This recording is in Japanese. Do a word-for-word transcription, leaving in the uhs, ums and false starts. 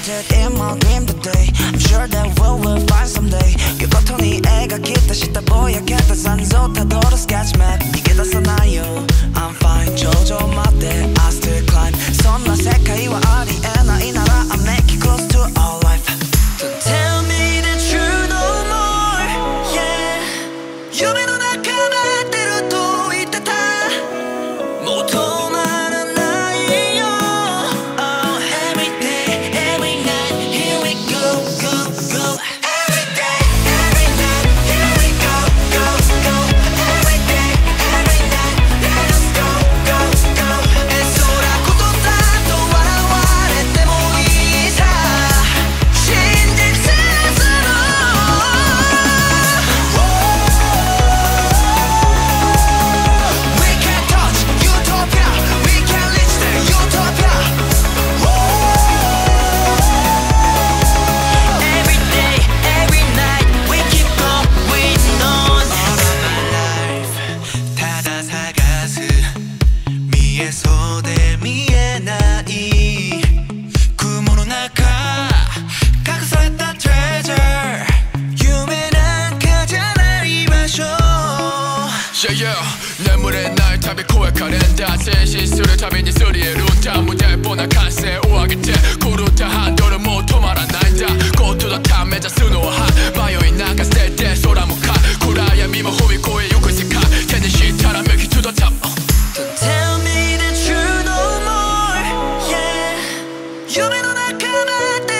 started in my dream today. I'm sure that we will find someday. 그 고통이 애가 기타 싶다 보약했다 산소 타도로 sketch map 이게 다 써나요. I'm fine 조조마대 I still climb. 손나 세카이와 아리에나 이 나라 I make it close to our life. Don't tell me that you know more. Yeah.夢の中待ってると言ってた。求まらないよ。Oh, every day, every night, here we go, go, go. Every day, every night, here we go, go, go. Every day, every night, let us go, go, go. え、そらことだと笑われてもいいさ。真実する。We can touch utopia, we can reach the utopia. Every day, every night, we keep going on. All of my life, ただ探す見えそうで見えない雲の中隠された treasure 夢なんかじゃない場所 Yeah, yeah. 眠れない旅声かれんだ前進するたびにすり得るんだ無抵抗な感性を上げて狂ったハンドルもう止まらないんだゴッドのため目指すのは迷いなんか捨てて空向かう暗闇も踏み越えゆく世界手にしたら make it to the top. Don't tell me that you know more. Yeah. 夢の中待って